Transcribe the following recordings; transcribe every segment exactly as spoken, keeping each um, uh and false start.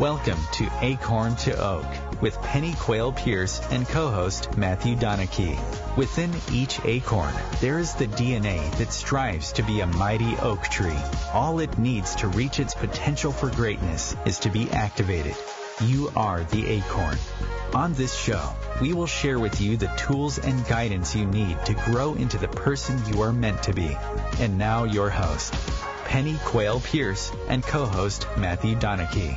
Welcome to Acorn to Oak with Penny Quayle Pierce and co-host Matthew Donachie. Within each acorn, there is the D N A that strives to be a mighty oak tree. All it needs to reach its potential for greatness is to be activated. You are the acorn. On this show, we will share with you the tools and guidance you need to grow into the person you are meant to be. And now your host, Penny Quayle Pierce and co-host Matthew Donachie.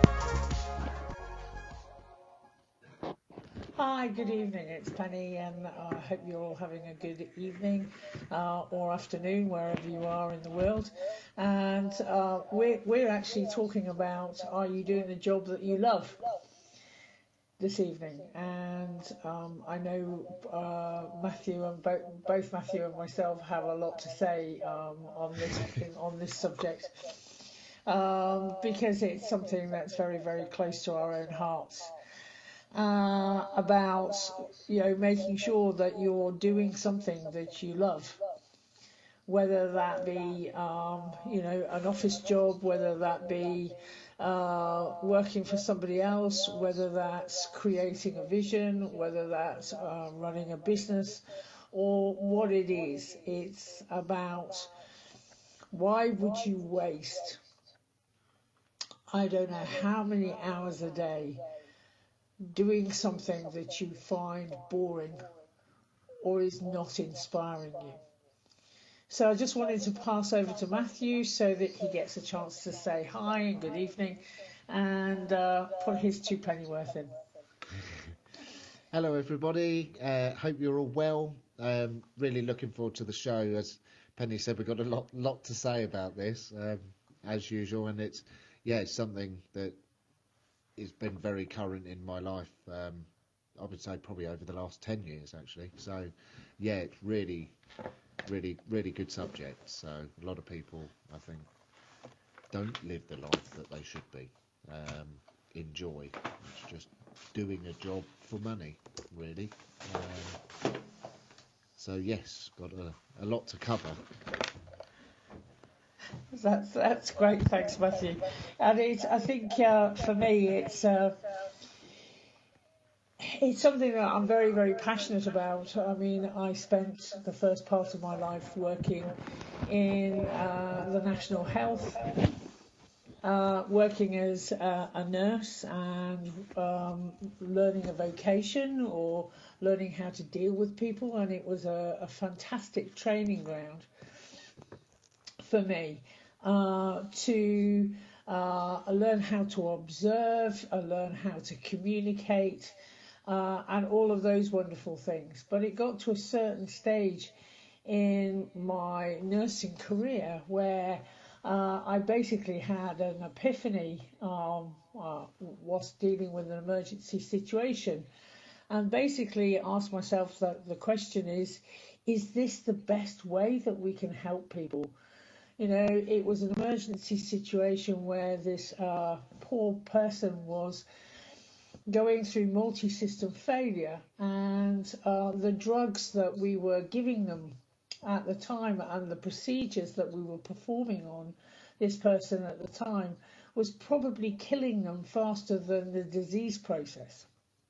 Hi, good evening. It's Penny, and I hope you're all having a good evening uh, or afternoon, wherever you are in the world. And uh, we're, we're actually talking about, are you doing the job that you love this evening? And um, I know uh, Matthew and bo- both Matthew and myself have a lot to say um, on this on this subject um, because it's something that's very, very close to our own hearts. Uh, about, you know, making sure that you're doing something that you love, whether that be, um, you know, an office job, whether that be uh, working for somebody else, whether that's creating a vision, whether that's uh, running a business, or what it is. It's about, why would you waste, I don't know how many hours a day doing something that you find boring or is not inspiring you. So I just wanted to pass over to Matthew so that he gets a chance to say hi and good evening and uh, put his two pennyworth in. Hello everybody, uh, hope you're all well. Um, really looking forward to the show. As Penny said, we've got a lot lot to say about this, um, as usual, and it's yeah, it's something that has been very current in my life. Um, I would say probably over the last ten years actually. So yeah, it's really, really, really good subject. So a lot of people, I think, don't live the life that they should be. Um, enjoy. It's just doing a job for money, really. Um, so yes, got a, a lot to cover. That's that's great, thanks Matthew. And it's, I think uh, for me it's uh, it's something that I'm very, very passionate about. I mean, I spent the first part of my life working in uh, the National Health, uh, working as uh, a nurse and um, learning a vocation or learning how to deal with people, and it was a, a fantastic training ground for me uh, to uh, learn how to observe, uh, learn how to communicate, uh, and all of those wonderful things. But it got to a certain stage in my nursing career where uh, I basically had an epiphany um, uh, whilst dealing with an emergency situation, and basically asked myself that the question is, is this the best way that we can help people? You know, it was an emergency situation where this uh, poor person was going through multi-system failure, and uh, the drugs that we were giving them at the time and the procedures that we were performing on this person at the time was probably killing them faster than the disease process.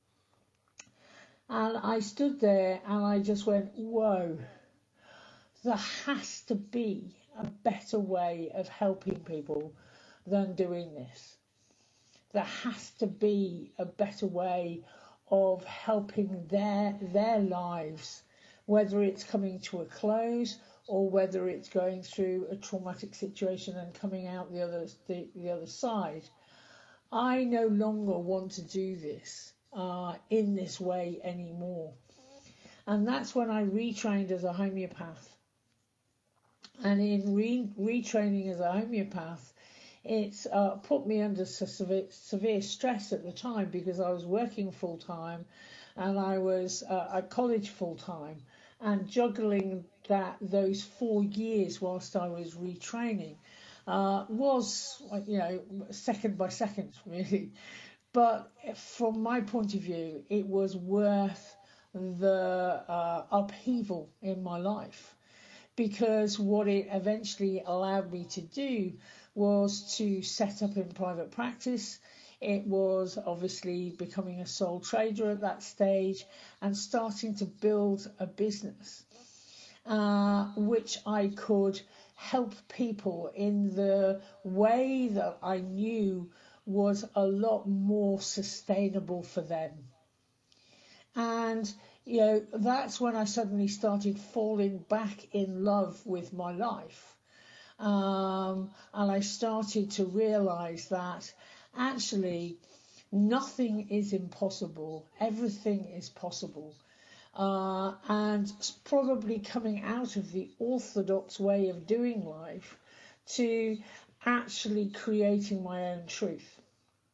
And I stood there and I just went, whoa, there has to be a better way of helping people than doing this. There has to be a better way of helping their their lives, whether it's coming to a close or whether it's going through a traumatic situation and coming out the other the, the other side. I no longer want to do this uh, in this way anymore. And that's when I retrained as a homeopath. And in re- retraining as a homeopath, it's uh, put me under severe, severe stress at the time because I was working full time and I was uh, at college full time, and juggling that those four years whilst I was retraining uh, was, you know, second by second really. But from my point of view, it was worth the uh, upheaval in my life, because what it eventually allowed me to do was to set up in private practice. It was obviously becoming a sole trader at that stage and starting to build a business, uh, which I could help people in the way that I knew was a lot more sustainable for them. And, you know, that's when I suddenly started falling back in love with my life. Um, and I started to realize that actually nothing is impossible. Everything is possible. Uh, and probably coming out of the orthodox way of doing life to actually creating my own truth.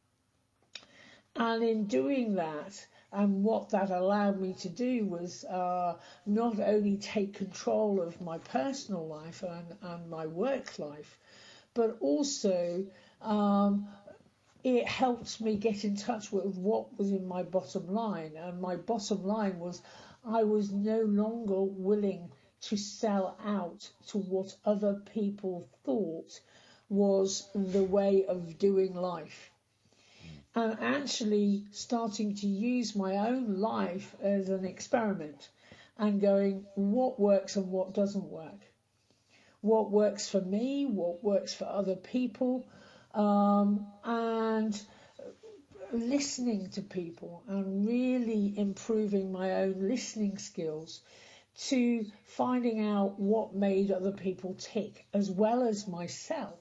And in doing that, and what that allowed me to do was uh, not only take control of my personal life and, and my work life, but also um, it helped me get in touch with what was in my bottom line. And my bottom line was I was no longer willing to sell out to what other people thought was the way of doing life. And actually starting to use my own life as an experiment and going, what works and what doesn't work? What works for me? What works for other people? Um, and listening to people and really improving my own listening skills to finding out what made other people tick as well as myself.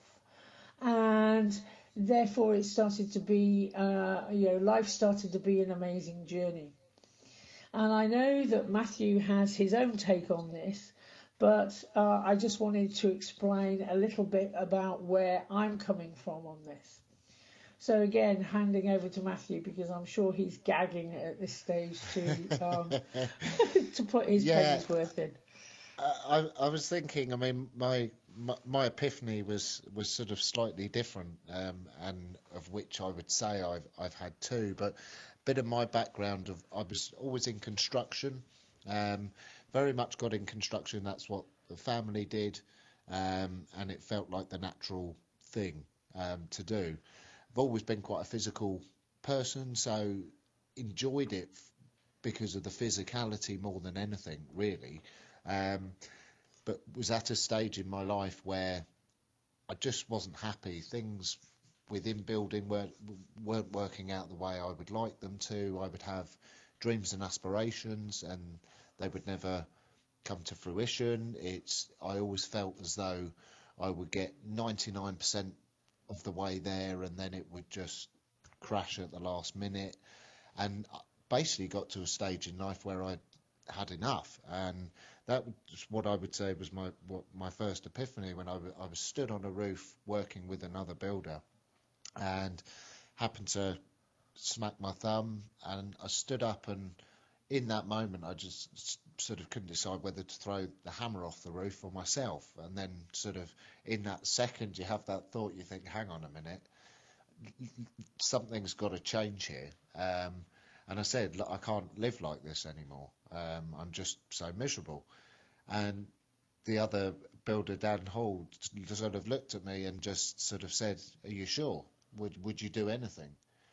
And therefore it started to be, uh, you know, life started to be an amazing journey. And I know that Matthew has his own take on this, but uh, I just wanted to explain a little bit about where I'm coming from on this. So again, handing over to Matthew because I'm sure he's gagging at this stage to um, to put his Yeah. penny's worth in. Uh, I, I was thinking, I mean, my, my my epiphany was was sort of slightly different, um, and of which I would say I've I've had two. But a bit of my background of I was always in construction, um, very much got in construction. That's what the family did, um, and it felt like the natural thing um, to do. I've always been quite a physical person, so enjoyed it f- because of the physicality more than anything, really. Um, but was at a stage in my life where I just wasn't happy. Things within building weren't, weren't working out the way I would like them to. I would have dreams and aspirations, and they would never come to fruition. It's I always felt as though I would get ninety-nine percent of the way there, and then it would just crash at the last minute. And I basically got to a stage in life where I had enough, and that was what I would say was my what, my first epiphany when I, w- I was stood on a roof working with another builder, and happened to smack my thumb, and I stood up, and in that moment I just s- sort of couldn't decide whether to throw the hammer off the roof or myself, and then sort of in that second you have that thought, you think, hang on a minute, something's got to change here. Um, and I said, look, I can't live like this anymore. Um, I'm just so miserable. And the other builder, Dan Hall, sort of looked at me and just sort of said, are you sure? Would would you do anything?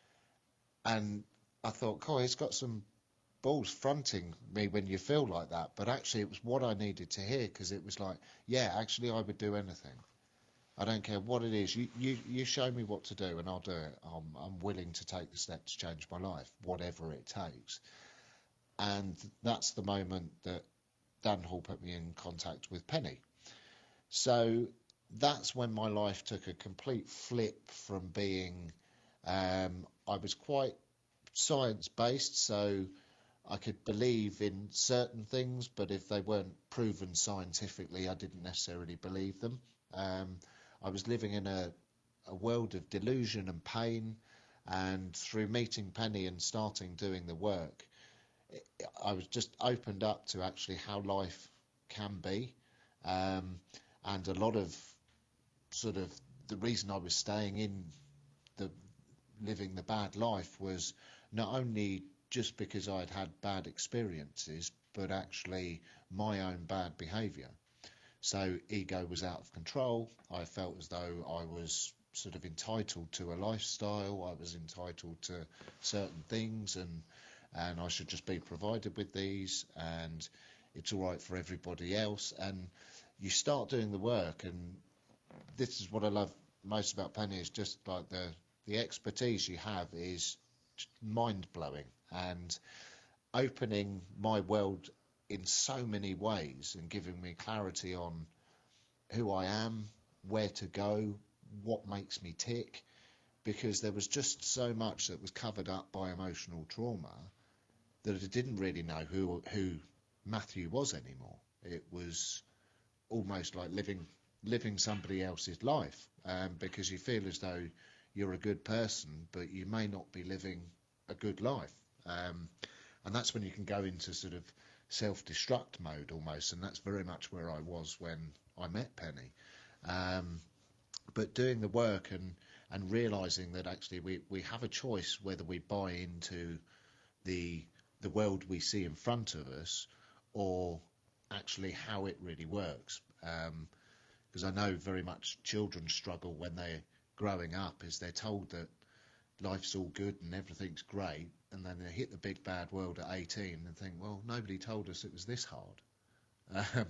And I thought, cool, he's got some balls fronting me when you feel like that. But actually, it was what I needed to hear, because it was like, yeah, actually, I would do anything. I don't care what it is. You, you, you show me what to do and I'll do it. I'm, I'm willing to take the step to change my life, whatever it takes. And that's the moment that Dan Hall put me in contact with Penny. So that's when my life took a complete flip from being, um, I was quite science-based, so I could believe in certain things, but if they weren't proven scientifically, I didn't necessarily believe them. Um, I was living in a, a world of delusion and pain, and through meeting Penny and starting doing the work, it, I was just opened up to actually how life can be, um, and a lot of sort of the reason I was staying in the living the bad life was not only just because I'd had bad experiences, but actually my own bad behaviour. So ego was out of control. I felt as though I was sort of entitled to a lifestyle. I was entitled to certain things, and and I should just be provided with these, and it's all right for everybody else. And you start doing the work, and this is what I love most about Penny, is just like the the expertise you have is mind-blowing and opening my world in so many ways and giving me clarity on who I am, where to go, what makes me tick, because there was just so much that was covered up by emotional trauma that I didn't really know who who Matthew was anymore. It was almost like living living somebody else's life, um, because you feel as though you're a good person, but you may not be living a good life. Um, and that's when you can go into sort of self-destruct mode almost, and that's very much where I was when I met Penny. Um, but doing the work and, and realising that actually we, we have a choice whether we buy into the the world we see in front of us or actually how it really works. Um, because I know very much children struggle when they're growing up, is they're told that life's all good and everything's great, and then they hit the big bad world at eighteen and think, well, nobody told us it was this hard. Um,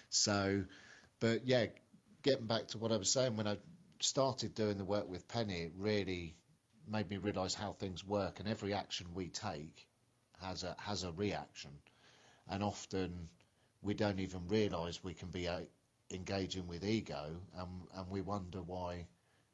so, but yeah, getting back to what I was saying, when I started doing the work with Penny, it really made me realise how things work, and every action we take has a has a reaction, and often we don't even realise we can be uh, engaging with ego, and, and we wonder why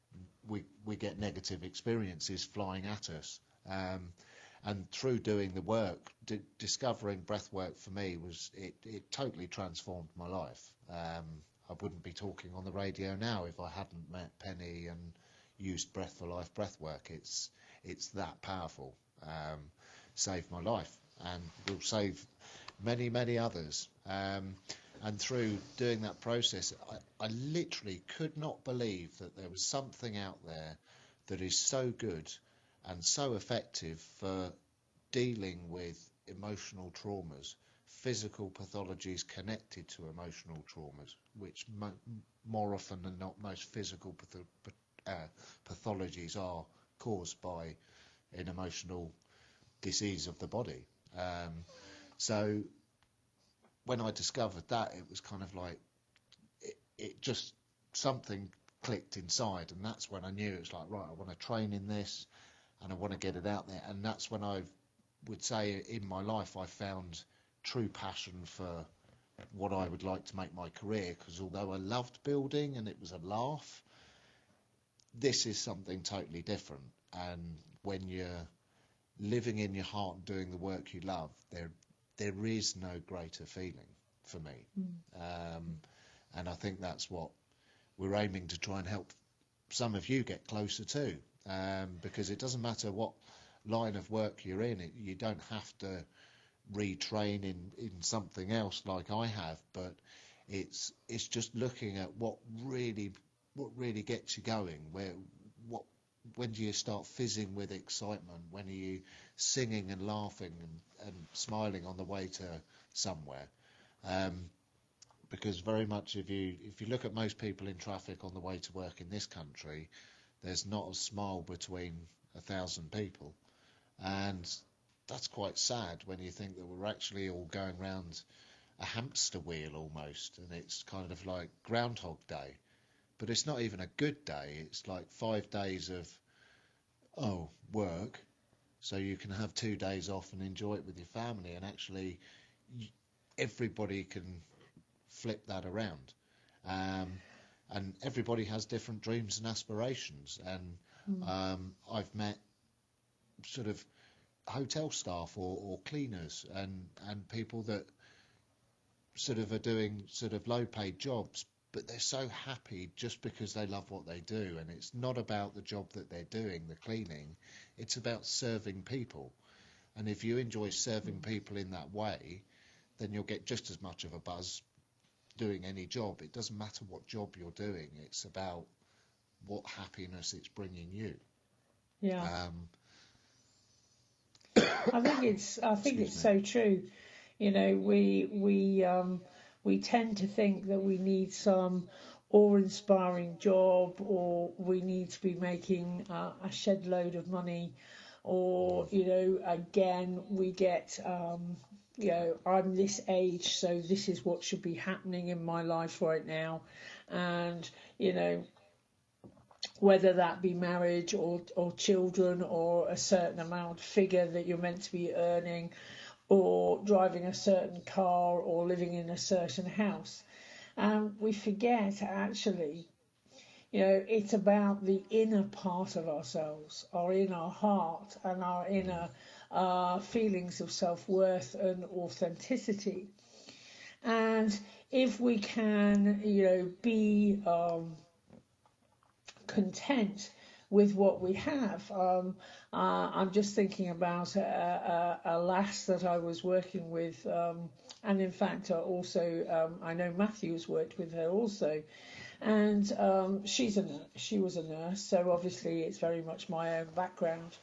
we we get negative experiences flying at us. Um, and through doing the work, d- discovering breath work for me was it, it totally transformed my life. Um, I wouldn't be talking on the radio now if I hadn't met Penny and used Breath for Life breath work. It's it's that powerful. Um, saved my life and will save many many others. Um, and through doing that process, I, I literally could not believe that there was something out there that is so good and so effective for dealing with emotional traumas, physical pathologies connected to emotional traumas, which mo- more often than not, most physical path- uh, pathologies are caused by an emotional disease of the body. Um, so when I discovered that, it was kind of like it, it just something clicked inside, and that's when I knew it was like, right, I want to train in this and I want to get it out there. And that's when I would say in my life I found true passion for what I would like to make my career, because although I loved building and it was a laugh, this is something totally different. And when you're living in your heart and doing the work you love, there there is no greater feeling for me. Mm. Um, and I think that's what we're aiming to try and help some of you get closer to, um, because it doesn't matter what line of work you're in, it, you don't have to retrain in, in something else like I have, but it's it's just looking at what really what really gets you going. Where what when do you start fizzing with excitement? When are you singing and laughing and, and smiling on the way to somewhere? Um, because very much if you if you look at most people in traffic on the way to work in this country, there's not a smile between a thousand people, and that's quite sad when you think that we're actually all going round a hamster wheel almost, and it's kind of like Groundhog Day. But it's not even a good day. It's like five days of, oh, work, so you can have two days off and enjoy it with your family, and actually everybody can flip that around. Um, and everybody has different dreams and aspirations. And mm. um, I've met sort of hotel staff or, or cleaners and, and people that sort of are doing sort of low-paid jobs, but they're so happy just because they love what they do. And it's not about the job that they're doing, the cleaning. It's about serving people. And if you enjoy serving people in that way, then you'll get just as much of a buzz doing any job. It doesn't matter what job you're doing. It's about what happiness it's bringing you. Yeah. Um, I think it's I think it's me. so true. You know, we we um, we tend to think that we need some awe-inspiring job, or we need to be making uh, a shed load of money, or, you know, again, we get, um, you know, I'm this age, so this is what should be happening in my life right now. And, you know, whether that be marriage or, or children or a certain amount figure that you're meant to be earning, or driving a certain car or living in a certain house. And we forget, actually, you know, it's about the inner part of ourselves, our inner heart and our inner uh, feelings of self-worth and authenticity. And if we can, you know, be um, content with what we have. Um, uh, I'm just thinking about a, a, a lass that I was working with, um, and in fact uh, also um, I know Matthew's worked with her also, and um, she's a she was a nurse, so obviously it's very much my own background,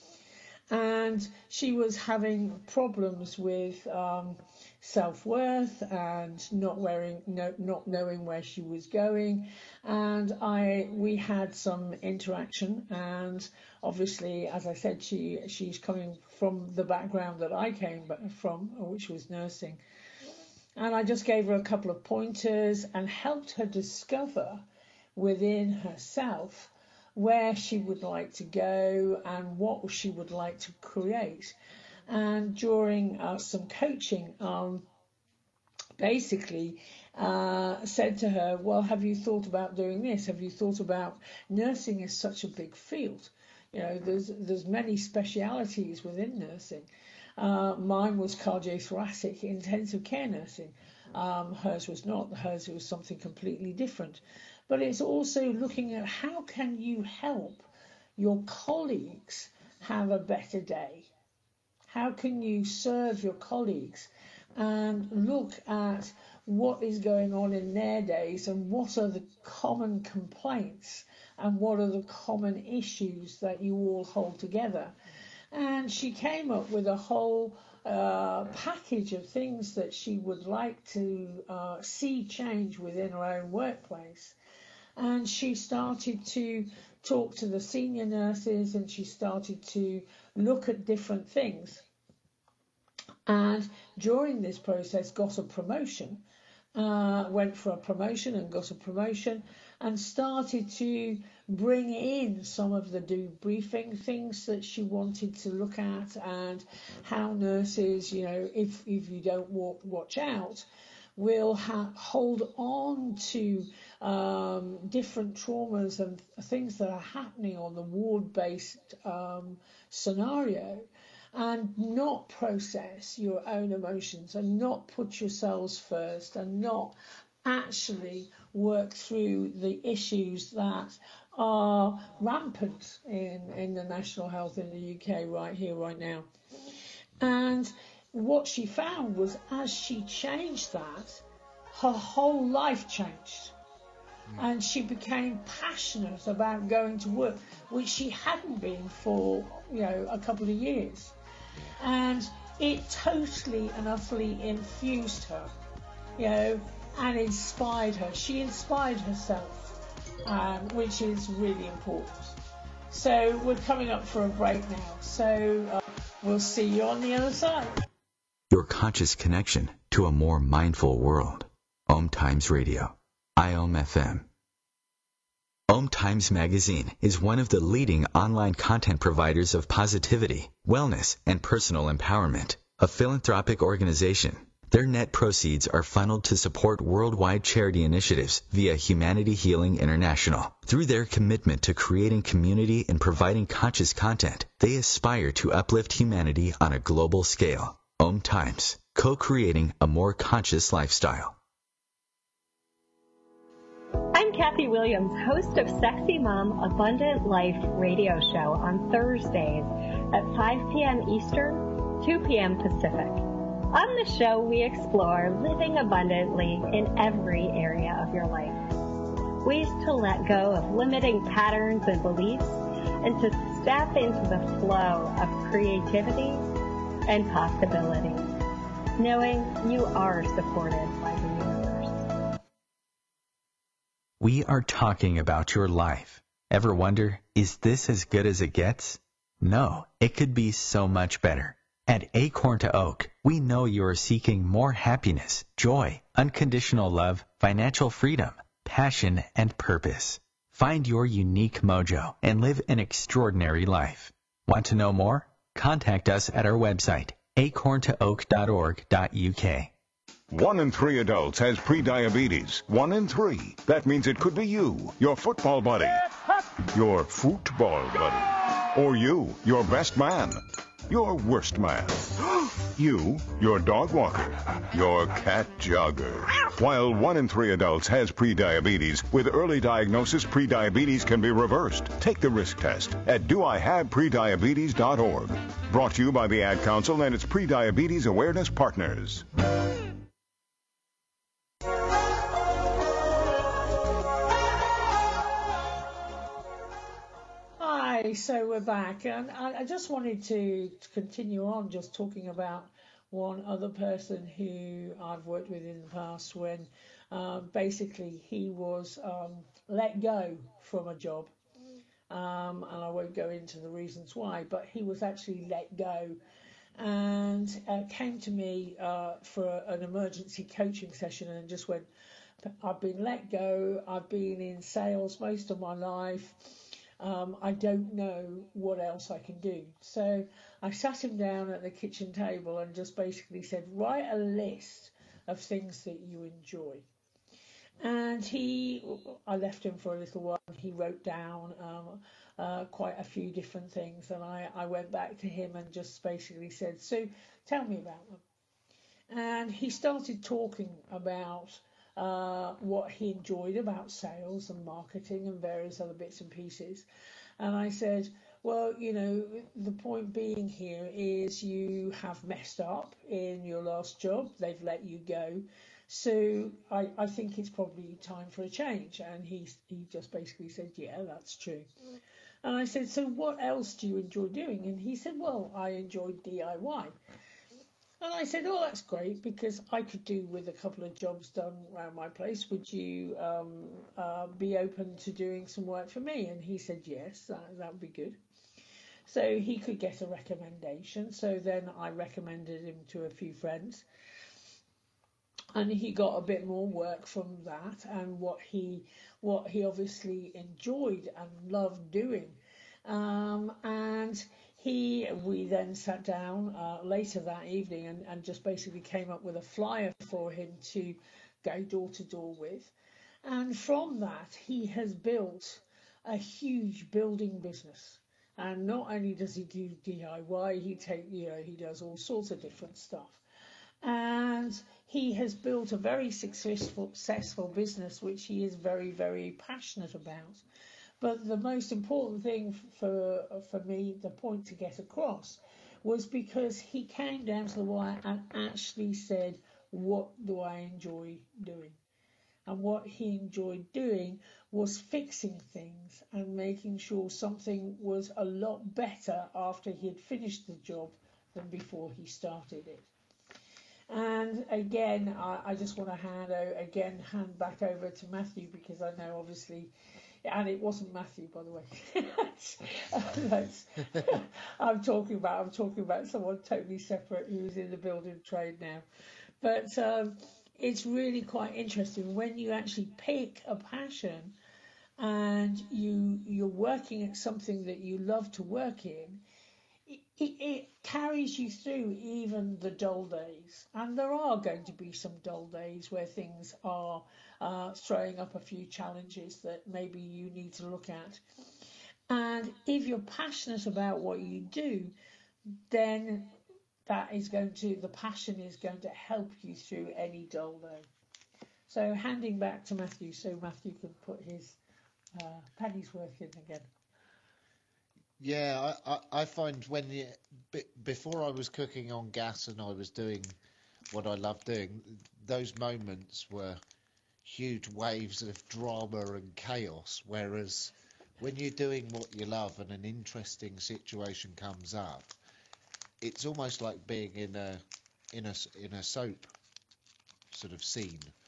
and she was having problems with um, self-worth and not wearing, no, not knowing where she was going, and I we had some interaction, and obviously, as I said, she she's coming from the background that I came from, which was nursing, and I just gave her a couple of pointers and helped her discover within herself where she would like to go and what she would like to create. And during uh, some coaching, um, basically uh, said to her, well, have you thought about doing this? Have you thought about nursing is such a big field? You know, there's there's many specialities within nursing. Uh, mine was cardiothoracic intensive care nursing. Um, hers was not. Hers was something completely different. But it's also looking at how can you help your colleagues have a better day? How can you serve your colleagues and look at what is going on in their days and what are the common complaints and what are the common issues that you all hold together? And she came up with a whole uh, package of things that she would like to uh, see change within her own workplace. And she started to talk to the senior nurses, and she started to look at different things. And during this process got a promotion, uh, went for a promotion and got a promotion, and started to bring in some of the debriefing things that she wanted to look at, and how nurses, you know, if, if you don't walk, watch out, will ha- hold on to um, different traumas and things that are happening on the ward-based um, scenario, and not process your own emotions and not put yourselves first and not actually work through the issues that are rampant in, in the national health in the U K right here, right now. And what she found was as she changed that, her whole life changed. And she became passionate about going to work, which she hadn't been for, you know, a couple of years. And it totally and utterly infused her, you know, and inspired her. She inspired herself, um, which is really important. So we're coming up for a break now. So uh, we'll see you on the other side. Your conscious connection to a more mindful world. Om Times Radio. I O M F M. Om Times Magazine is one of the leading online content providers of positivity, wellness, and personal empowerment. A philanthropic organization, their net proceeds are funneled to support worldwide charity initiatives via Humanity Healing International. Through their commitment to creating community and providing conscious content, they aspire to uplift humanity on a global scale. Om Times, co-creating a more conscious lifestyle. I'm Kathy Williams, host of Sexy Mom Abundant Life radio show on Thursdays at five p.m. Eastern, two p.m. Pacific. On the show, we explore living abundantly in every area of your life. Ways to let go of limiting patterns and beliefs and to step into the flow of creativity and possibility, knowing you are supported by the universe. We are talking about your life. Ever wonder, is this as good as it gets? No, it could be so much better. At Acorn to Oak, we know you are seeking more happiness, joy, unconditional love, financial freedom, passion, and purpose. Find your unique mojo and live an extraordinary life. Want to know more? Contact us at our website, acorn to oak dot org dot U K. One in three adults has prediabetes. One in three. That means it could be you, your football buddy, your football buddy, or you, your best man, your worst man, you, your dog walker, your cat jogger. While one in three adults has prediabetes, with early diagnosis, prediabetes can be reversed. Take the risk test at do I have prediabetes dot org. Brought to you by the Ad Council and its Prediabetes Awareness Partners. Hi, so we're back, and I, I just wanted to, to continue on just talking about one other person who I've worked with in the past when um, basically he was um, let go from a job, um, and I won't go into the reasons why, but he was actually let go and uh, came to me uh, for an emergency coaching session and just went, I've been let go, I've been in sales most of my life, Um, I don't know what else I can do. So I sat him down at the kitchen table and just basically said, write a list of things that you enjoy. And he, I left him for a little while. He wrote down um, uh, quite a few different things. And I, I went back to him and just basically said, so tell me about them. And he started talking about uh, what he enjoyed about sales and marketing and various other bits and pieces. And I said, well, you know, the point being here is you have messed up in your last job. They've let you go. So I, I think it's probably time for a change. And he, he just basically said, yeah, that's true. And I said, so what else do you enjoy doing? And he said, well, I enjoy D I Y. And I said, oh, that's great, because I could do with a couple of jobs done around my place. Would you um, uh, be open to doing some work for me? And he said, yes, that, that would be good. So he could get a recommendation. So then I recommended him to a few friends. And he got a bit more work from that and what he, what he obviously enjoyed and loved doing. Um, and he, we then sat down uh, later that evening and, and just basically came up with a flyer for him to go door to door with. And from that, he has built a huge building business. And not only does he do D I Y, he take, you know, he does all sorts of different stuff. And he has built a very successful, successful business, which he is very, very passionate about. But the most important thing for for me, the point to get across, was because he came down to the wire and actually said, what do I enjoy doing? And what he enjoyed doing was fixing things and making sure something was a lot better after he had finished the job than before he started it. And again, I, I just want to hand out, again hand back over to Matthew, because I know obviously. And it wasn't Matthew, by the way. That's, I'm talking about. I'm talking about someone totally separate who's in the building trade now. But um, it's really quite interesting when you actually pick a passion and you you're working at something that you love to work in. It, it, it carries you through even the dull days, and there are going to be some dull days where things are uh, throwing up a few challenges that maybe you need to look at. And if you're passionate about what you do, then that is going to, the passion is going to help you through any dull day. So handing back to Matthew, so Matthew can put his uh, penny's worth in again. Yeah, I, I, I find when you, before I was cooking on gas and I was doing what I love doing, those moments were huge waves of drama and chaos, whereas when you're doing what you love and an interesting situation comes up, it's almost like being in a in a in a soap sort of scene.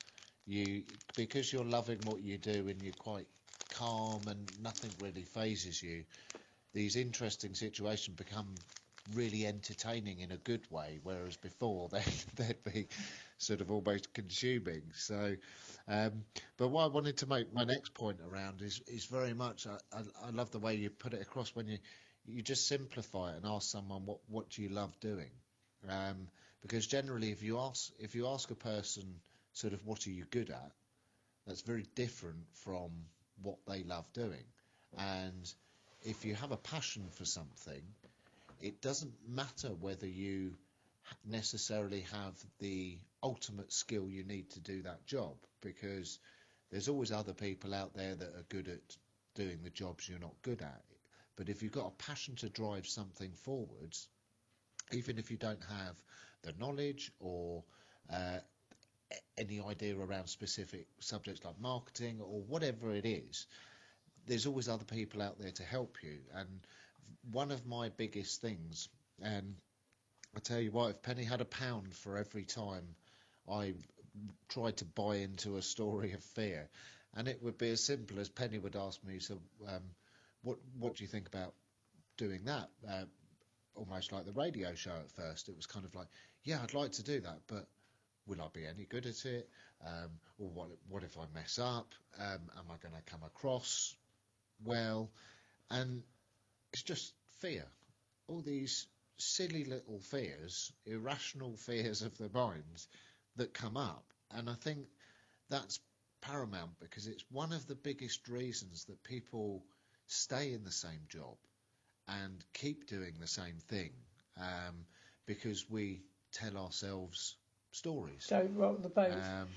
You, because you're loving what you do and you're quite calm and nothing really phases you, these interesting situations become really entertaining in a good way, whereas before they, they'd be sort of almost consuming. So, um, but what I wanted to make my next point around is is very much, I, I, I love the way you put it across when you you just simplify it and ask someone what what do you love doing, um, because generally if you ask if you ask a person sort of what are you good at, that's very different from what they love doing. And if you have a passion for something, it doesn't matter whether you necessarily have the ultimate skill you need to do that job, because there's always other people out there that are good at doing the jobs you're not good at. But if you've got a passion to drive something forwards, even if you don't have the knowledge or uh, any idea around specific subjects like marketing or whatever it is, there's always other people out there to help you. And one of my biggest things, and I tell you what, if Penny had a pound for every time I tried to buy into a story of fear, and it would be as simple as Penny would ask me, so um, what what do you think about doing that? Uh, almost like the radio show at first. It was kind of like, yeah, I'd like to do that, but will I be any good at it? Um, or what, what if I mess up? Um, am I going to come across well? And it's just fear. All these silly little fears, irrational fears of the mind that come up. And I think that's paramount, because it's one of the biggest reasons that people stay in the same job and keep doing the same thing, um, because we tell ourselves stories. Don't rock the boat. Um,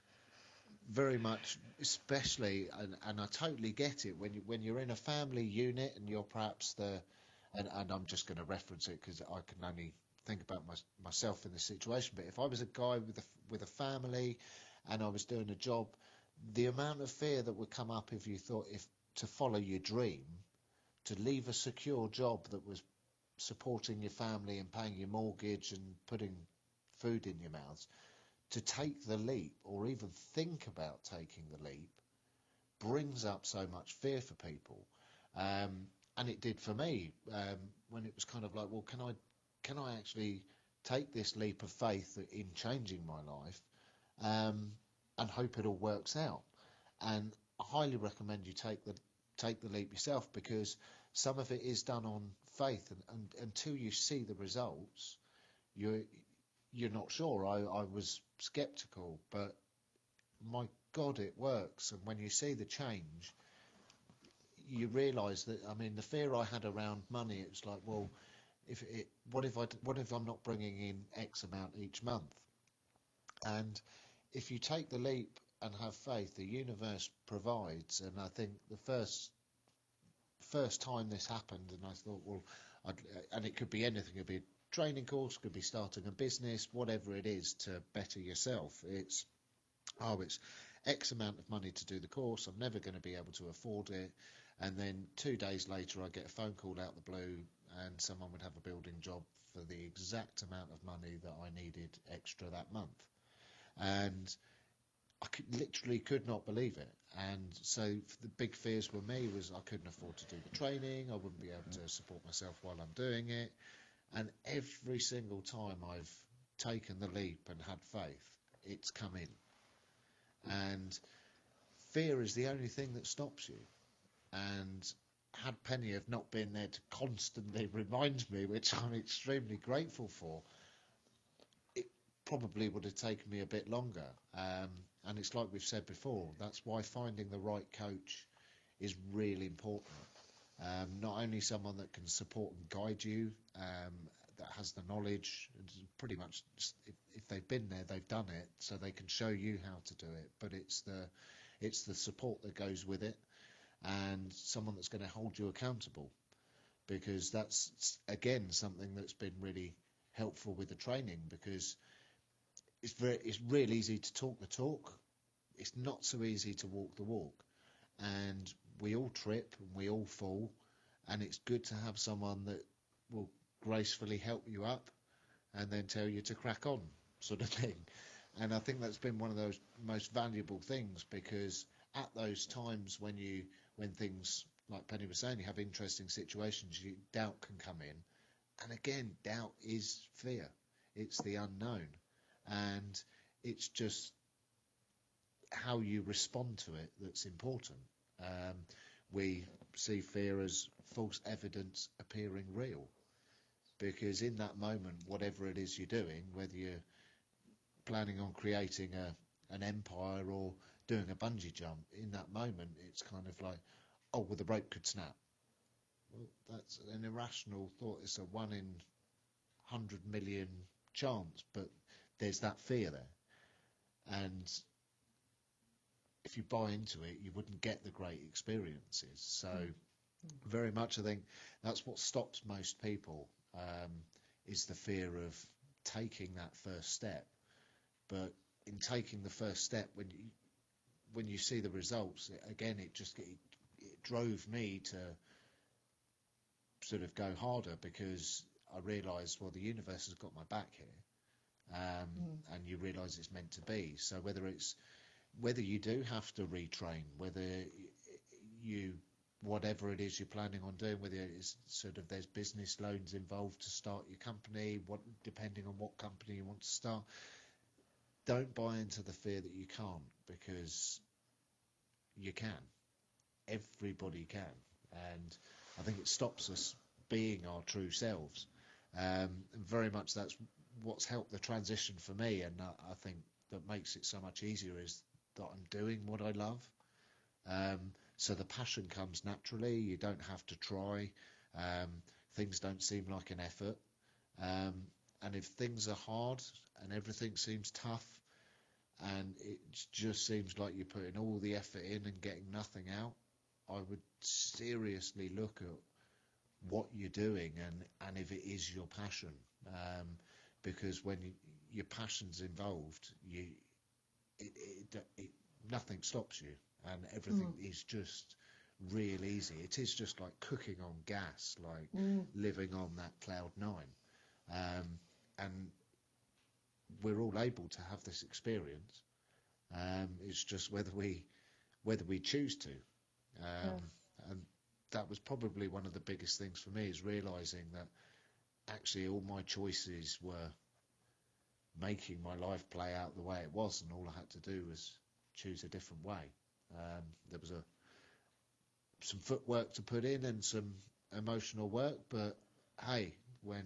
very much, especially, and, and I totally get it, when you when you're in a family unit and you're perhaps the, and, and I'm just going to reference it because I can only think about my, myself in this situation, but if I was a guy with a, with a family and I was doing a job, the amount of fear that would come up if you thought if to follow your dream, to leave a secure job that was supporting your family and paying your mortgage and putting food in your mouths, to take the leap or even think about taking the leap brings up so much fear for people. Um, and it did for me, um, when it was kind of like, well, can I, can I actually take this leap of faith in changing my life, um, and hope it all works out? And I highly recommend you take the take the leap yourself, because some of it is done on faith, and, and until you see the results, you're you're not sure. I, I was skeptical, but my God, it works. And when you see the change, you realise that, I mean, the fear I had around money, it was like, well, if it, what if I, what if I'm not bringing in X amount each month? And if you take the leap and have faith, the universe provides. And I think the first first time this happened, and I thought, well, I'd, and it could be anything. It could be a training course, could be starting a business, whatever it is to better yourself. It's, oh, it's X amount of money to do the course. I'm never going to be able to afford it. And then two days later, I get a phone call out the blue, and someone would have a building job for the exact amount of money that I needed extra that month. And I could, literally could not believe it. And so the big fears for me was I couldn't afford to do the training. I wouldn't be able to support myself while I'm doing it. And every single time I've taken the leap and had faith, it's come in. And fear is the only thing that stops you. And had Penny have not been there to constantly remind me, which I'm extremely grateful for, it probably would have taken me a bit longer. Um, and it's like we've said before, that's why finding the right coach is really important. Um, not only someone that can support and guide you, um, that has the knowledge, pretty much if, if they've been there, they've done it, so they can show you how to do it. But it's the it's the support that goes with it, and someone that's going to hold you accountable, because that's again something that's been really helpful with the training, because it's very it's real easy to talk the talk. It's not so easy to walk the walk, and we all trip and we all fall, and it's good to have someone that will gracefully help you up and then tell you to crack on, sort of thing. And I think that's been one of those most valuable things, because at those times when you when things, like Penny was saying, you have interesting situations, you, doubt can come in. And again, doubt is fear. It's the unknown. And it's just how you respond to it that's important. Um, we see fear as false evidence appearing real. Because in that moment, whatever it is you're doing, whether you're planning on creating a, an empire or doing a bungee jump, in that moment, it's kind of like, oh, well, the rope could snap. Well, that's an irrational thought. It's a one in hundred million chance, but there's that fear there. And if you buy into it, you wouldn't get the great experiences. So mm-hmm. very much, I think that's what stops most people, um, is the fear of taking that first step. But in taking the first step, when you when you see the results, it, again, it just it, it drove me to sort of go harder, because I realised, well, the universe has got my back here, um, mm. and you realise it's meant to be. So whether it's whether you do have to retrain, whether you whatever it is you're planning on doing, whether it's sort of there's business loans involved to start your company, what depending on what company you want to start, don't buy into the fear that you can't, because you can. Everybody can. And I think it stops us being our true selves. Um, very much that's what's helped the transition for me, and I, I think that makes it so much easier is that I'm doing what I love. Um, so the passion comes naturally. You don't have to try. Um, things don't seem like an effort. Um, and if things are hard and everything seems tough, and it just seems like you're putting all the effort in and getting nothing out, I would seriously look at what you're doing and, and if it is your passion. Um, because when you, your passion's involved, you it, it, it nothing stops you, and everything mm. is just real easy. It is just like cooking on gas, like mm. living on that cloud nine. Um, and we're all able to have this experience. Um, it's just whether we whether we choose to. Um, yeah. And that was probably one of the biggest things for me, is realising that actually all my choices were making my life play out the way it was, and all I had to do was choose a different way. Um, there was a some footwork to put in and some emotional work, but hey, when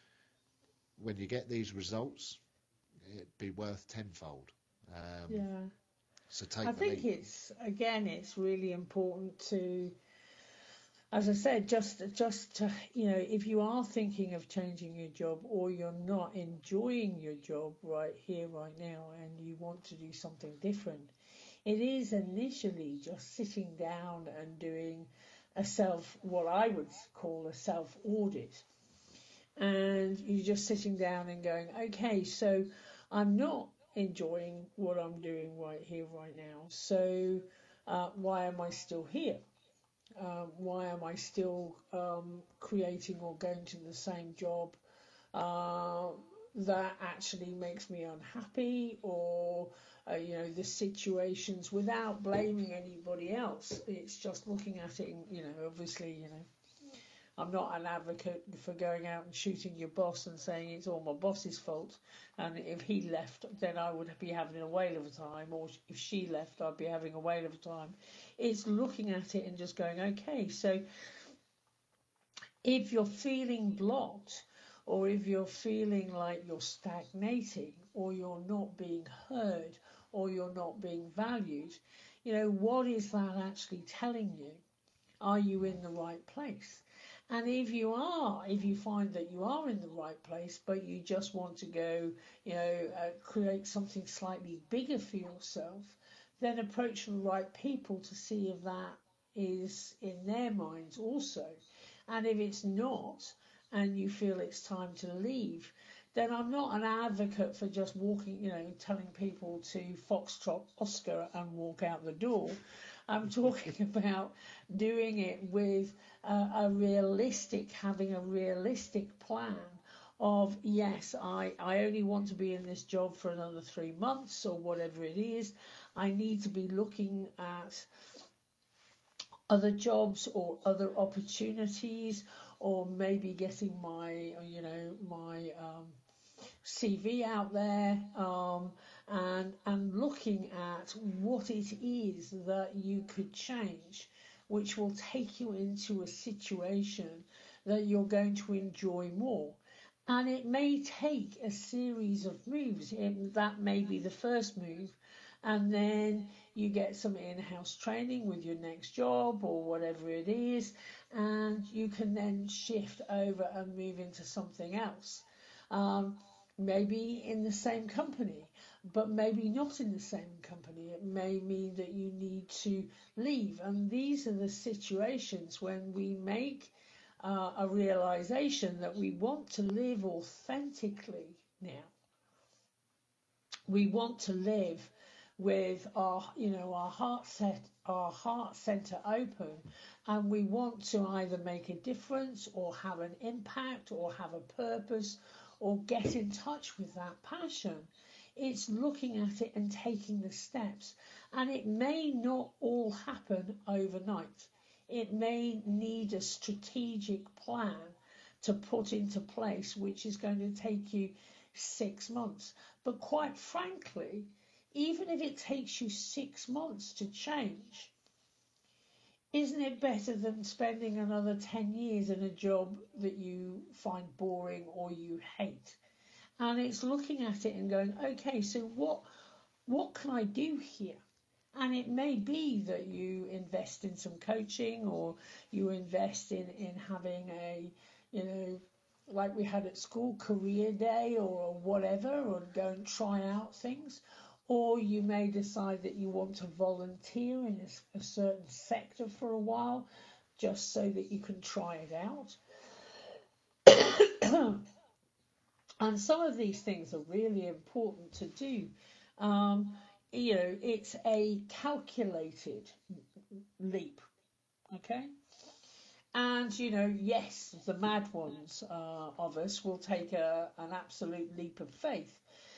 when you get these results, it'd be worth tenfold. Um, yeah. So take I the think leap. it's again, it's really important to, as I said, just just to, you know, if you are thinking of changing your job, or you're not enjoying your job right here, right now, and you want to do something different, it is initially just sitting down and doing a self, what I would call a self audit, and you're just sitting down and going, okay, so I'm not enjoying what I'm doing right here, right now. So uh, why am I still here? Uh, why am I still um, creating or going to the same job uh, that actually makes me unhappy, or uh, you know, the situations, without blaming anybody else? It's just looking at it, and, you know, obviously, you know, I'm not an advocate for going out and shooting your boss and saying it's all my boss's fault, and if he left, then I would be having a whale of a time, or if she left, I'd be having a whale of a time. It's looking at it and just going, okay, so if you're feeling blocked, or if you're feeling like you're stagnating, or you're not being heard, or you're not being valued, you know, what is that actually telling you? Are you in the right place? And if you are, if you find that you are in the right place, but you just want to go, you know, uh, create something slightly bigger for yourself, then approach the right people to see if that is in their minds also. And if it's not, and you feel it's time to leave, then I'm not an advocate for just walking, you know, telling people to foxtrot Oscar and walk out the door. I'm talking about doing it with uh, a realistic, having a realistic plan of, yes, I, I only want to be in this job for another three months or whatever it is. I need to be looking at other jobs or other opportunities, or maybe getting my, you know, my um, C V out there, um, and and looking at what it is that you could change, which will take you into a situation that you're going to enjoy more. And it may take a series of moves. It, that may be the first move, and then you get some in-house training with your next job or whatever it is, and you can then shift over and move into something else. Um, maybe in the same company, but maybe not in the same company. It may mean that you need to leave. And these are the situations when we make uh, a realization that we want to live authentically now. We want to live with our, you know, our heart set, our heart center open, and we want to either make a difference or have an impact or have a purpose or get in touch with that passion. It's looking at it and taking the steps. And it may not all happen overnight. It may need a strategic plan to put into place, which is going to take you six months. But quite frankly, even if it takes you six months to change, isn't it better than spending another ten years in a job that you find boring or you hate? And it's looking at it and going, okay, so what what can I do here? And it may be that you invest in some coaching, or you invest in, in having a, you know, like we had at school, career day or whatever, or go and try out things. Or you may decide that you want to volunteer in a, a certain sector for a while, just so that you can try it out. And some of these things are really important to do. Um, you know, it's a calculated leap, okay? And, you know, yes, the mad ones uh, of us will take a, an absolute leap of faith.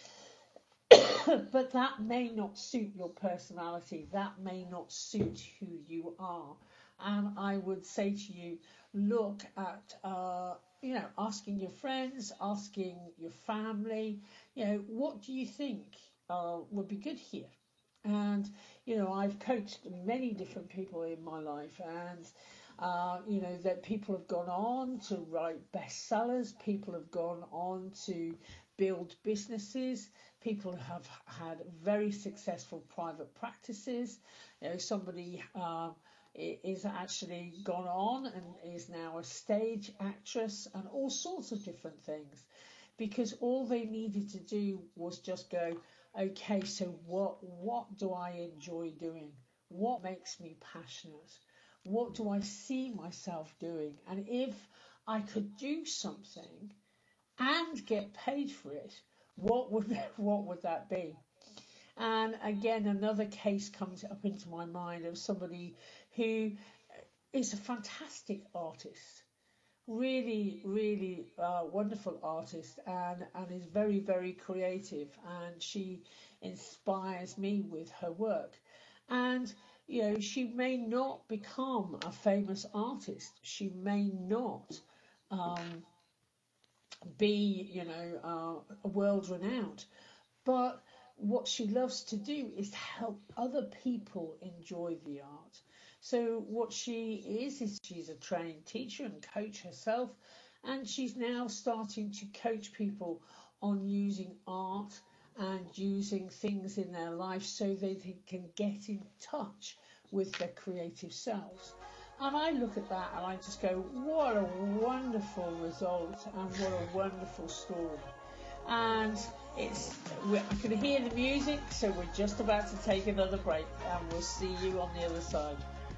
But that may not suit your personality. That may not suit who you are. And I would say to you, look at, uh, you know, asking your friends, asking your family, you know, what do you think uh, would be good here? And, you know, I've coached many different people in my life, and, uh, you know, that people have gone on to write bestsellers, people have gone on to build businesses, people have had very successful private practices. You know, somebody uh, is actually gone on and is now a stage actress and all sorts of different things, because all they needed to do was just go, okay, so what what do I enjoy doing? What makes me passionate? What do I see myself doing? And if I could do something and get paid for it, what would what would that be? And again, another case comes up into my mind of somebody who is a fantastic artist, really, really uh, wonderful artist, and, and is very, very creative, and she inspires me with her work. And, you know, she may not become a famous artist. She may not um, be, you know, uh, world renowned, but what she loves to do is help other people enjoy the art. So what she is, is she's a trained teacher and coach herself, and she's now starting to coach people on using art and using things in their life so they can get in touch with their creative selves. And I look at that and I just go, what a wonderful result and what a wonderful story. And it's, I can hear the music, so we're just about to take another break, and we'll see you on the other side.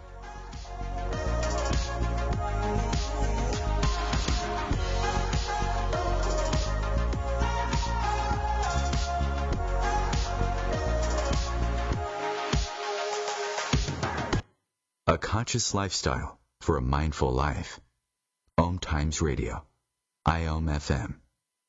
A conscious lifestyle for a mindful life. Om Times Radio. I O M F M.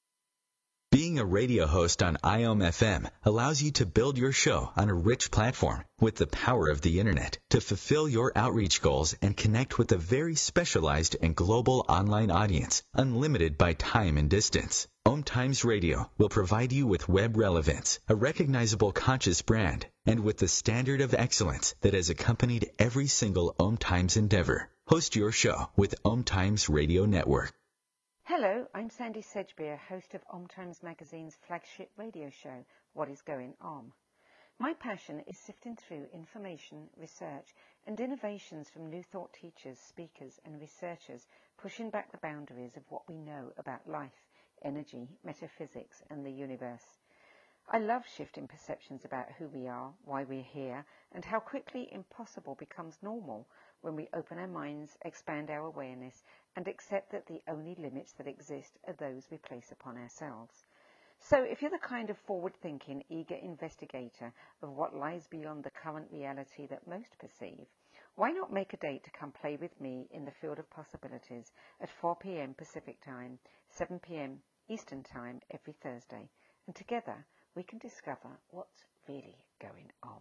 Being a radio host on I O M F M allows you to build your show on a rich platform with the power of the internet to fulfill your outreach goals and connect with a very specialized and global online audience, unlimited by time and distance. Om Times Radio will provide you with web relevance, a recognizable conscious brand, and with the standard of excellence that has accompanied every single Om Times endeavor. Host your show with Om Times Radio Network. Hello, I'm Sandy Sedgbeer, host of Om Times Magazine's flagship radio show, What is Going On? My passion is sifting through information, research, and innovations from New Thought teachers, speakers, and researchers pushing back the boundaries of what we know about life, energy, metaphysics, and the universe. I love shifting perceptions about who we are, why we're here, and how quickly impossible becomes normal when we open our minds, expand our awareness, and accept that the only limits that exist are those we place upon ourselves. So if you're the kind of forward-thinking, eager investigator of what lies beyond the current reality that most perceive, why not make a date to come play with me in the field of possibilities at four p.m. Pacific Time, seven p.m. Eastern Time every Thursday, and together we can discover what's really going on.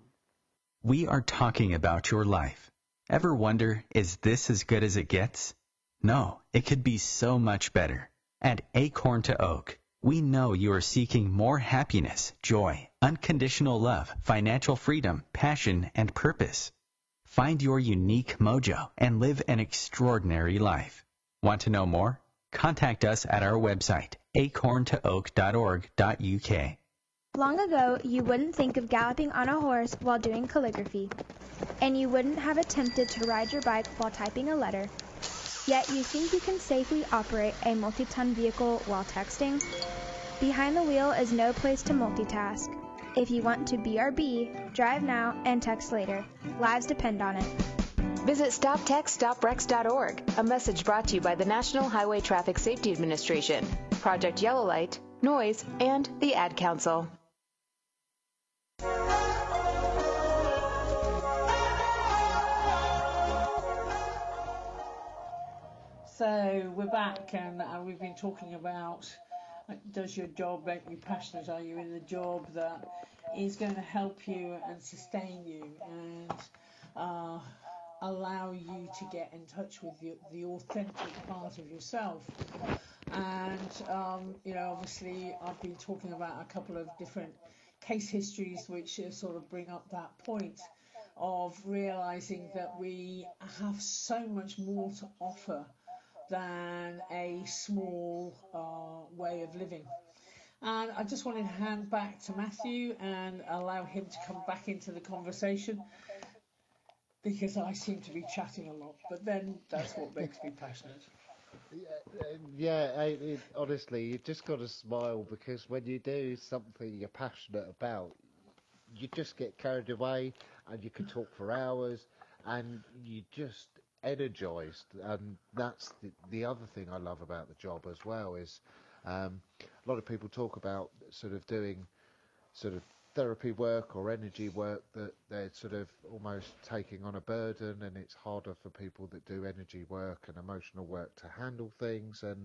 We are talking about your life. Ever wonder, is this as good as it gets? No, it could be so much better. At Acorn to Oak, we know you are seeking more happiness, joy, unconditional love, financial freedom, passion, and purpose. Find your unique mojo and live an extraordinary life. Want to know more? Contact us at our website, acorn to oak dot org dot u k. Long ago, you wouldn't think of galloping on a horse while doing calligraphy, and you wouldn't have attempted to ride your bike while typing a letter. Yet you think you can safely operate a multi-ton vehicle while texting? Behind the wheel is no place to multitask. If you want to B R B, drive now and text later. Lives depend on it. Visit stop text stop wrecks dot org, a message brought to you by the National Highway Traffic Safety Administration, Project Yellow Light, Noise, and the Ad Council. So we're back, and uh, we've been talking about, uh, does your job make you passionate? Are you in the job that is going to help you and sustain you and uh, allow you to get in touch with the, the authentic part of yourself? And, um, you know, obviously I've been talking about a couple of different case histories which uh, sort of bring up that point of realizing that we have so much more to offer than a small uh, way of living. And I just wanted to hand back to Matthew and allow him to come back into the conversation, because I seem to be chatting a lot, but then that's what makes me passionate. Yeah, yeah I, it, honestly, you just got to smile, because when you do something you're passionate about, you just get carried away and you can talk for hours and you just energized. And that's the, the other thing I love about the job as well is um, a lot of people talk about sort of doing sort of therapy work or energy work, that they're sort of almost taking on a burden, and it's harder for people that do energy work and emotional work to handle things. And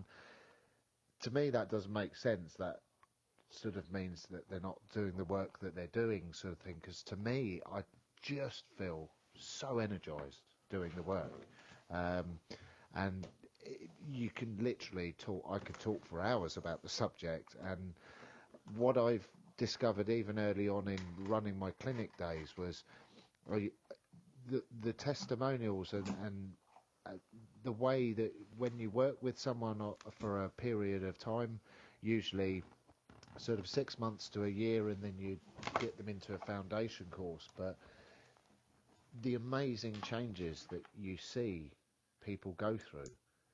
to me that doesn't make sense. That sort of means that they're not doing the work that they're doing, sort of thing, because to me I just feel so energized doing the work. Um, and it, you can literally talk, I could talk for hours about the subject, and what I've discovered even early on in running my clinic days was I, the, the testimonials and, and uh, the way that when you work with someone for a period of time, usually sort of six months to a year, and then you get them into a foundation course, but the amazing changes that you see people go through,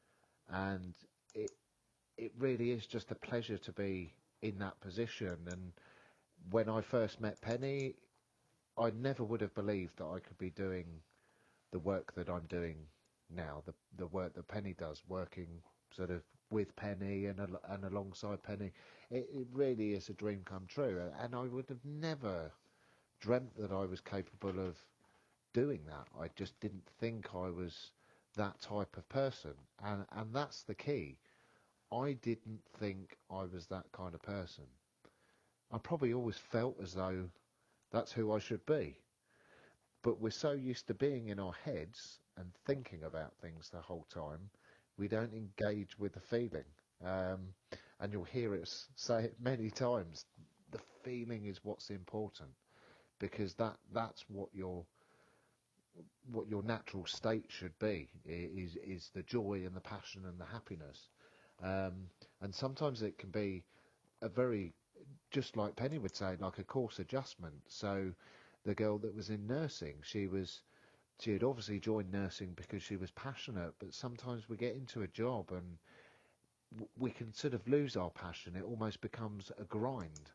and it it really is just a pleasure to be in that position. And when I first met Penny, I never would have believed that I could be doing the work that I'm doing now, the the work that Penny does, working sort of with Penny and and alongside Penny. It, it really is a dream come true, and I would have never dreamt that I was capable of doing that. I just didn't think I was that type of person, and and that's the key. I didn't think I was that kind of person. I probably always felt as though that's who I should be. But we're so used to being in our heads and thinking about things the whole time, we don't engage with the feeling. Um, and you'll hear us say it many times. The feeling is what's important, because that that's what your what your natural state should be, is is the joy and the passion and the happiness. Um, and sometimes it can be a very, just like Penny would say, like a course adjustment. So the girl that was in nursing, she was, she had obviously joined nursing because she was passionate, but sometimes we get into a job and w- we can sort of lose our passion. It almost becomes a grind.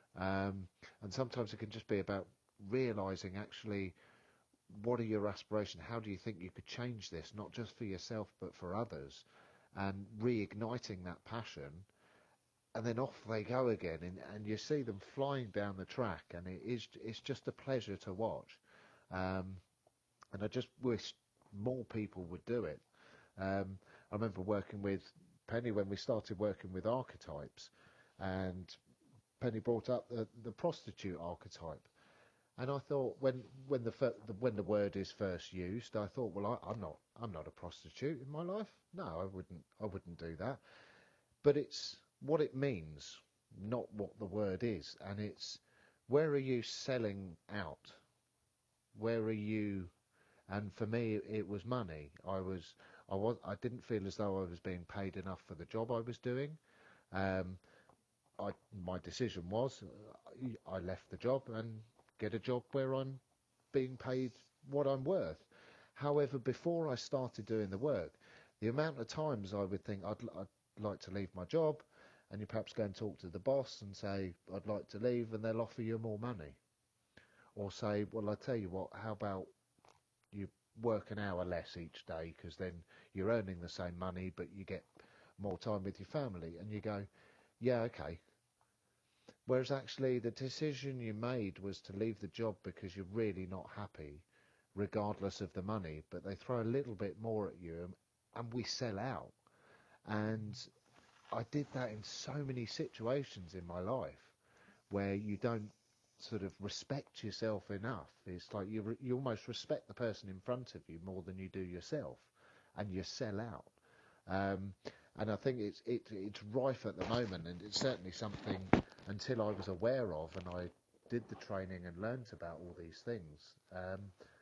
Um, and sometimes it can just be about realising actually, what are your aspirations? How do you think you could change this, not just for yourself, but for others? And reigniting that passion. And then off they go again, and, and you see them flying down the track, and it is it's just a pleasure to watch. Um, and I just wish more people would do it. Um, I remember working with Penny when we started working with archetypes, and Penny brought up the, the prostitute archetype. And I thought, when when the, fir- the when the word is first used, I thought, well, I, I'm not I'm not a prostitute in my life. No, I wouldn't I wouldn't do that. But it's what it means, not what the word is. And it's, where are you selling out? Where are you? And for me, it was money. I was, I was, I didn't feel as though I was being paid enough for the job I was doing. Um, I, my decision was, uh, I left the job and get a job where I'm being paid what I'm worth. However, before I started doing the work, the amount of times I would think I'd, I'd like to leave my job, and you perhaps go and talk to the boss and say, I'd like to leave, and they'll offer you more money. Or say, well, I tell you what, how about you work an hour less each day, because then you're earning the same money, but you get more time with your family. And you go, yeah, okay. Whereas actually the decision you made was to leave the job because you're really not happy, regardless of the money, but they throw a little bit more at you, and we sell out. And I did that in so many situations in my life where you don't sort of respect yourself enough. It's like you re- you almost respect the person in front of you more than you do yourself, and you sell out. Um, and I think it's it, it's rife at the moment, and it's certainly something, until I was aware of and I did the training and learnt about all these things, um,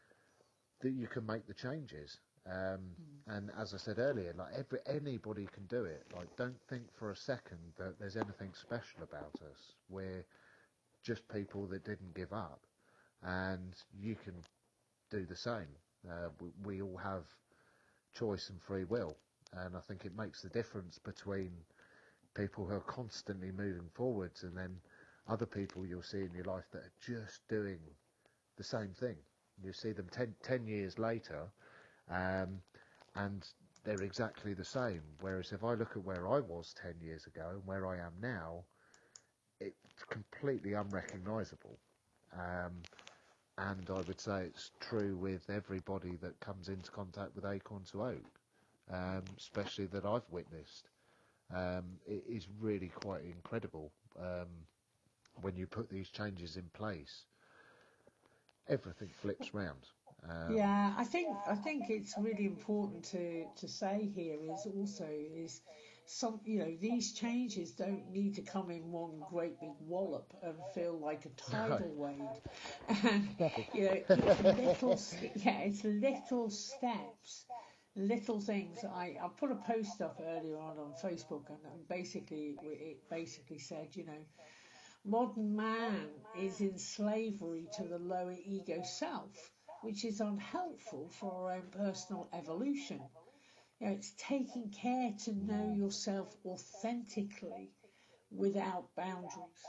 that you can make the changes. Um, mm. And as I said earlier, like every anybody can do it. Like, don't think for a second that there's anything special about us. We're just people that didn't give up, and you can do the same. Uh, we, we all have choice and free will, and I think it makes the difference between people who are constantly moving forwards and then other people you'll see in your life that are just doing the same thing. You see them ten, ten years later, um, and they're exactly the same. Whereas if I look at where I was ten years ago and where I am now, it's completely unrecognisable. Um, and I would say it's true with everybody that comes into contact with Acorn to Oak, um, especially that I've witnessed. Um, it is really quite incredible um, when you put these changes in place. Everything flips round. Um, yeah, I think I think it's really important to, to say here is also is some you know these changes don't need to come in one great big wallop and feel like a tidal wave, and you know it's little yeah it's little steps, little things. I I put a post up earlier on on Facebook, and, and basically it basically said you know modern man is in slavery to the lower ego self, which is unhelpful for our own personal evolution. You know, it's taking care to know yourself authentically without boundaries.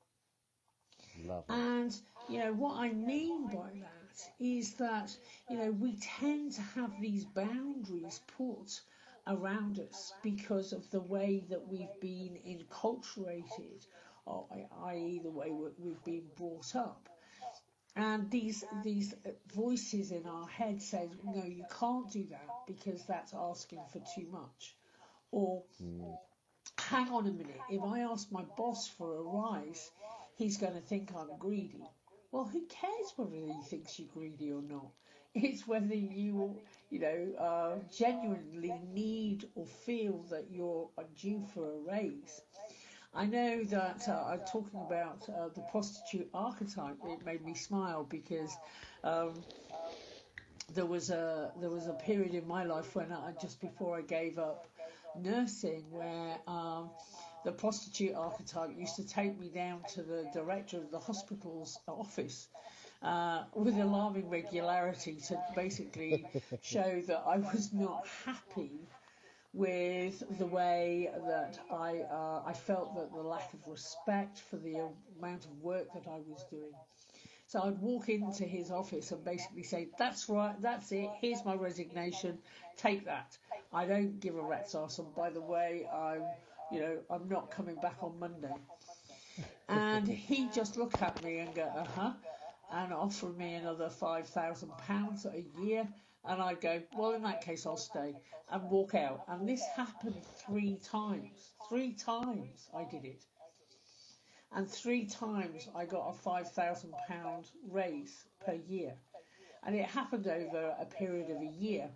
Love it. And, you know, what I mean by that is that, you know, we tend to have these boundaries put around us because of the way that we've been enculturated, or that is the way we've been brought up. And these these voices in our head says, no, you can't do that because that's asking for too much. Or, Mm. hang on a minute, if I ask my boss for a rise, he's going to think I'm greedy. Well, who cares whether he thinks you're greedy or not? It's whether you, you know, uh, genuinely need or feel that you're due for a raise. I know that uh, I'm talking about uh, the prostitute archetype. It made me smile because um, there was a there was a period in my life when I, just before I gave up nursing, where um, the prostitute archetype used to take me down to the director of the hospital's office uh, with alarming regularity to basically show that I was not happy with the way that I uh, I felt that the lack of respect for the amount of work that I was doing. So I'd walk into his office and basically say, that's right, that's it, here's my resignation, take that. I don't give a rat's arse, and by the way, I'm, you know, I'm not coming back on Monday. And he'd just look at me and go, uh-huh, and offer me another five thousand pounds a year, and I'd go, well, in that case, I'll stay, and walk out. And this happened three times. Three times I did it. And three times I got a five thousand pound raise per year. And it happened over a period of a year.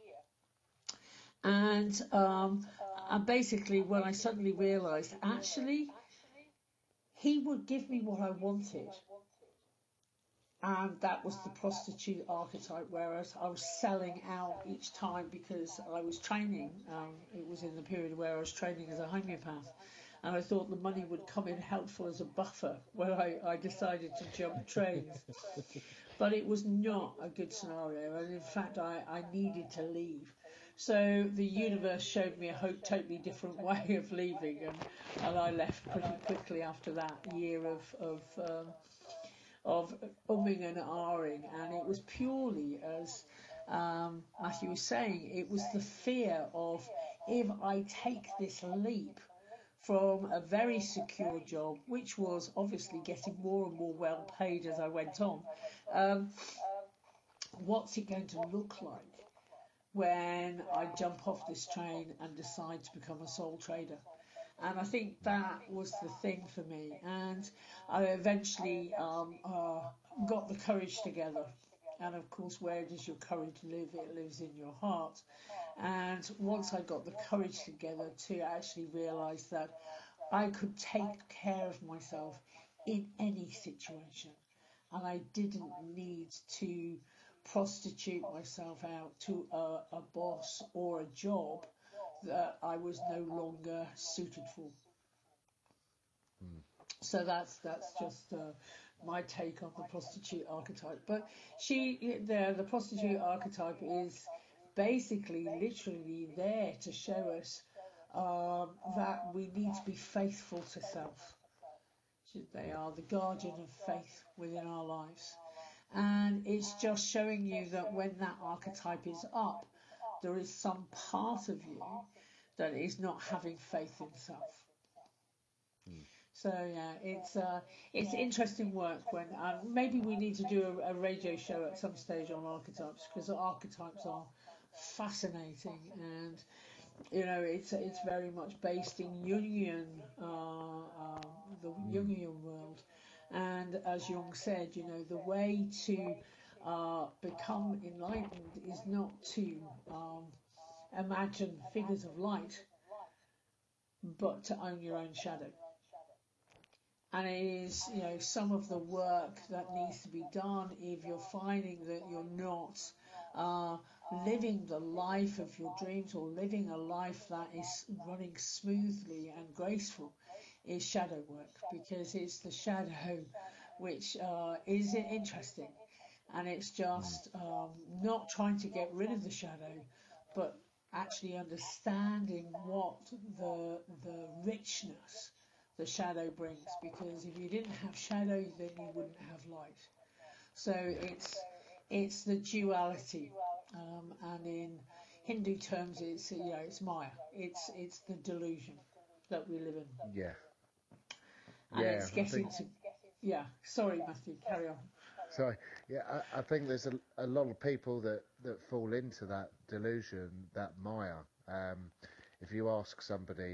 And, um, and basically when I suddenly realised, actually, he would give me what I wanted. And that was the prostitute archetype, whereas I was selling out each time because I was training. Um, it was in the period where I was training as a homeopath. And I thought the money would come in helpful as a buffer when I, I decided to jump trains. But it was not a good scenario, and in fact I, I needed to leave. So the universe showed me a ho- totally different way of leaving, and, and I left pretty quickly after that year of of, um, of umming and ahhing, and it was purely, as um, Matthew was saying, it was the fear of, if I take this leap from a very secure job, which was obviously getting more and more well paid as I went on, um, what's it going to look like when I jump off this train and decide to become a sole trader? And I think that was the thing for me. And I eventually um, uh, got the courage together. And of course, where does your courage live? It lives in your heart. And once I got the courage together to actually realise that I could take care of myself in any situation, and I didn't need to prostitute myself out to a, a boss or a job that I was no longer suited for. Mm. So that's that's just uh, my take on the prostitute archetype. But she, the the prostitute archetype is basically, literally there to show us um, that we need to be faithful to self. They are the guardian of faith within our lives. And it's just showing you that when that archetype is up, there is some part of you that is not having faith in self. Mm. So yeah, it's uh, it's interesting work. When uh, maybe we need to do a, a radio show at some stage on archetypes, because archetypes are fascinating, and you know it's it's very much based in Jungian, uh, uh, the Jungian world. And as Jung said, you know, the way to uh, become enlightened is not to um, imagine figures of light, but to own your own shadow. And it is, you know, some of the work that needs to be done if you're finding that you're not uh, living the life of your dreams, or living a life that is running smoothly and graceful, is shadow work, because it's the shadow which uh, is interesting. And it's just um, not trying to get rid of the shadow, but actually understanding what the the richness the shadow brings, because if you didn't have shadow, then you wouldn't have light. So it's it's the duality, um, and in Hindu terms, it's you know it's Maya. It's it's the delusion that we live in. Yeah. And yeah, it's getting think... to. Yeah. Sorry, Matthew. Carry on. Sorry. Yeah, I, I think there's a, a lot of people that, that fall into that delusion, that Maya. Um, if you ask somebody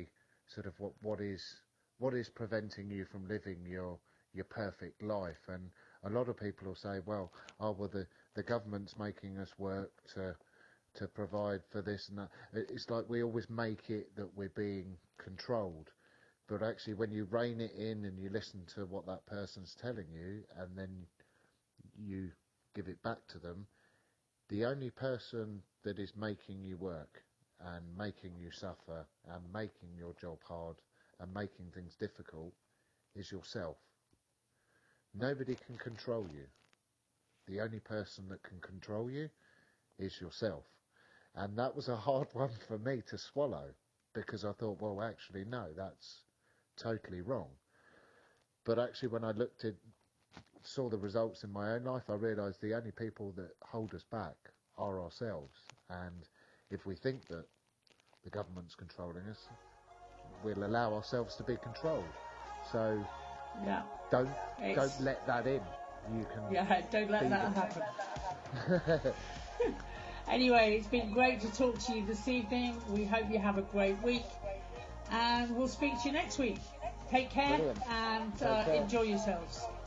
sort of what what is what is preventing you from living your your perfect life. And a lot of people will say, well, oh well, the the government's making us work to to provide for this and that. It's like we always make it that we're being controlled, but actually when you rein it in and you listen to what that person's telling you and then you give it back to them, the only person that is making you work and making you suffer and making your job hard and making things difficult is yourself. Nobody can control you. The only person that can control you is yourself. And that was a hard one for me to swallow, because I thought, well, actually, no, that's totally wrong. But actually, when I looked at, saw the results in my own life, I realised the only people that hold us back are ourselves. And if we think that the government's controlling us, we'll allow ourselves to be controlled. So yeah. don't it's... don't let that in. You can yeah, don't let that happen. Anyway, it's been great to talk to you this evening. We hope you have a great week, and we'll speak to you next week. Take care. Brilliant. and Take uh, care. enjoy yourselves.